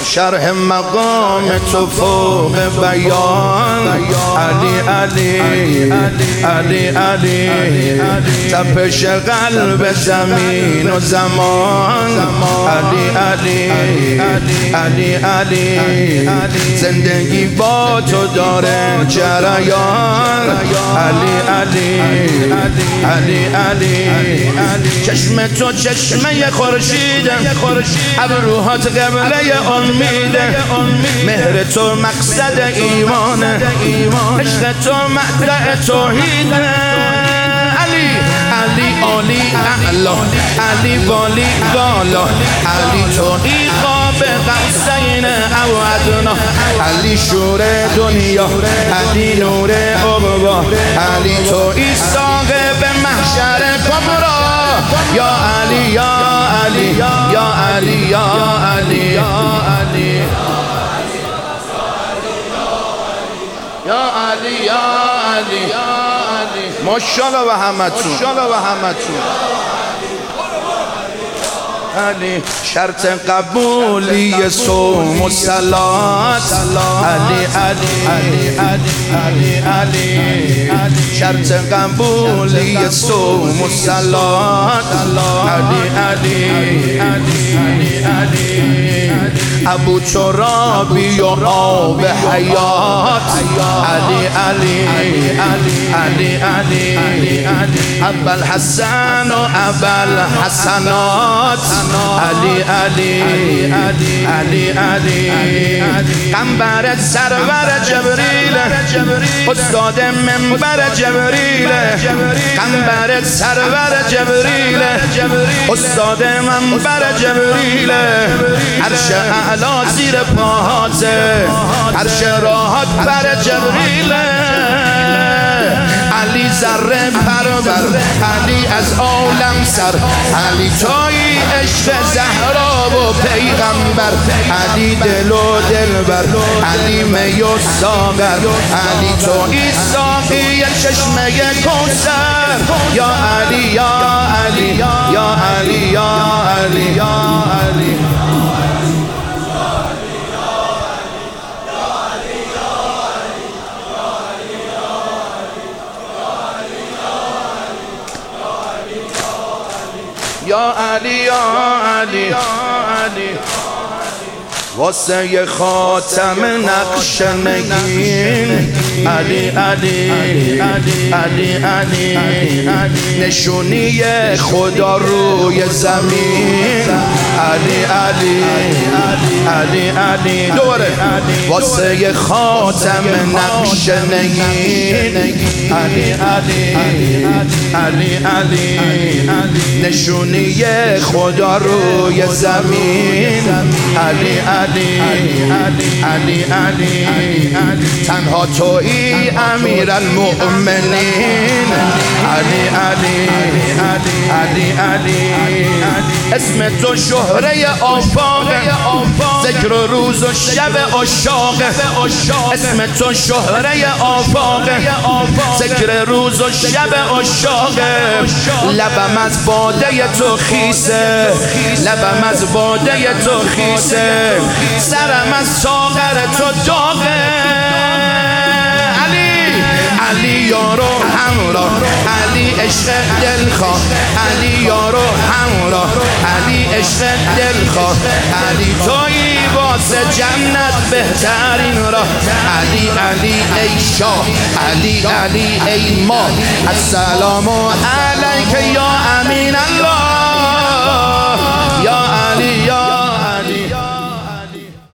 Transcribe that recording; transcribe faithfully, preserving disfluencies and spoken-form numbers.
شرح مقام تو فوق بیان. علی علی علی علی تپش قلب زمین و زمان. علی علی علی علی زندگی با تو داره جریان. علی علی علی علی چشم تو چشمه خورشیده، ابروهات قبله امیده، مهر تو مقصد ایمانه، عشق تو مبدأ توحیده. علی علی علی اعلا، علی والی بالا، علی تو ایقاب قوسین او ادنا، علی شور دنیا، علی نور عقبا، علی تو ایساق به محشر کبرا. یا علی یا علی یا علی یا علی یا علی یا علی یا علی یا علی. ماشاءالله و همتون، ماشاءالله و همتون. علی شرط قبولی صوم و صلات. علی علی علی علی شرط قبولی صوم و صلات. علی علی علی علی ابو ترابی و آب حیات. علی علی علی علی ابل حسن و ابل حسنات. علی علی علی علی قنبر سرور جبریل، استاد منبر جبریل، قنبر سرور جبریل، استاد منبر جبریل، عرش اعلا زیر پاهاته، عرش راحت بر جبریل. علی ذره پرور، علی از عالم سر، علی توی عشق زهرا و پیغمبر، علی دل و دلبر، علی می و ساغر، علی توی ساقی چشمه کوثر. یا علی یا علی یا علی یا علی یا علی یا علی یا علی یا علی واسه خاتم نقش نگین. علی علی علی علی نشونی خدا روی زمین. علی علی علی علی دوره واسه خاتم نقش نگین. علی علی علی علی نشونی خدا روی زمین. علی علی علی علی تنها تویی امیر المؤمنین. علی علی علی علی اسم تو شهره آفاق، ذکر روز و شب عشاق. اسم تو شهره آفاق، ذکر روز و شب عشاق. لبم از باده تو خیسه، لبم از باده تو خیسه، سرم از ساغر تو داغه. علی علی یارو همراه، علی عشق دلخواه، علی یارو همراه، علی عشق دلخواه. علی تویی واسه جنت بهترین راه. علی علی ای شاه، علی علی ای ما، السلام علیک یا امین الله.